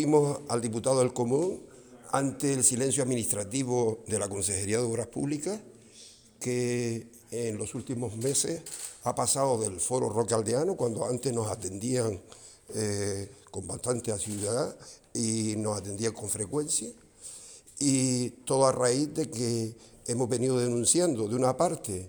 Vimos al diputado del Común ante el silencio administrativo de la Consejería de Obras Públicas, que en los últimos meses ha pasado del Foro Roque Aldeano, cuando antes nos atendían con bastante asiduidad y nos atendían con frecuencia, y todo a raíz de que hemos venido denunciando, de una parte,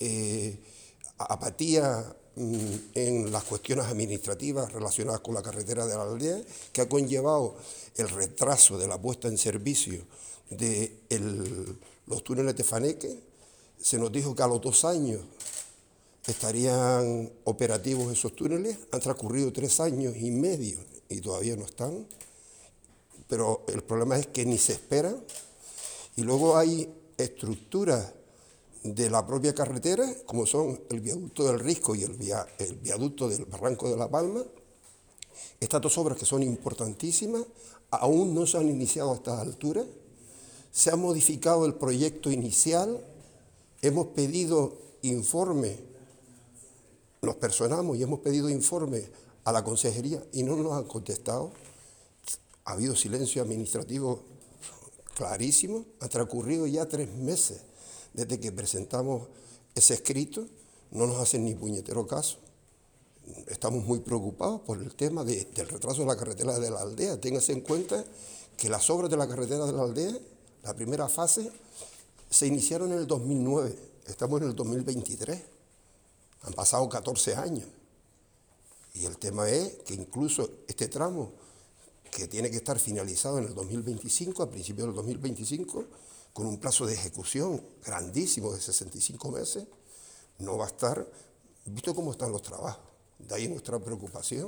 apatía en las cuestiones administrativas relacionadas con la carretera de la aldea, que ha conllevado el retraso de la puesta en servicio de los túneles de Faneque. Se nos dijo que a los 2 años estarían operativos esos túneles. Han transcurrido 3 años y medio y todavía no están, pero el problema es que ni se esperan. Y luego hay estructuras de la propia carretera, como son el viaducto del Risco y el viaducto del Barranco de la Palma. Estas 2 obras, que son importantísimas, aún no se han iniciado a estas alturas. Se ha modificado el proyecto inicial, hemos pedido informe, nos personamos y hemos pedido informe a la Consejería y no nos han contestado. Ha habido silencio administrativo clarísimo. Han transcurrido ya 3 meses desde que presentamos ese escrito, no nos hacen ni puñetero caso. Estamos muy preocupados por el tema del retraso de la carretera de la aldea. Téngase en cuenta que las obras de la carretera de la aldea, la primera fase, se iniciaron en el 2009, estamos en el 2023, han pasado 14 años. Y el tema es que incluso este tramo, que tiene que estar finalizado en el 2025, a principios del 2025, con un plazo de ejecución grandísimo de 65 meses, no va a estar, visto cómo están los trabajos. De ahí nuestra preocupación.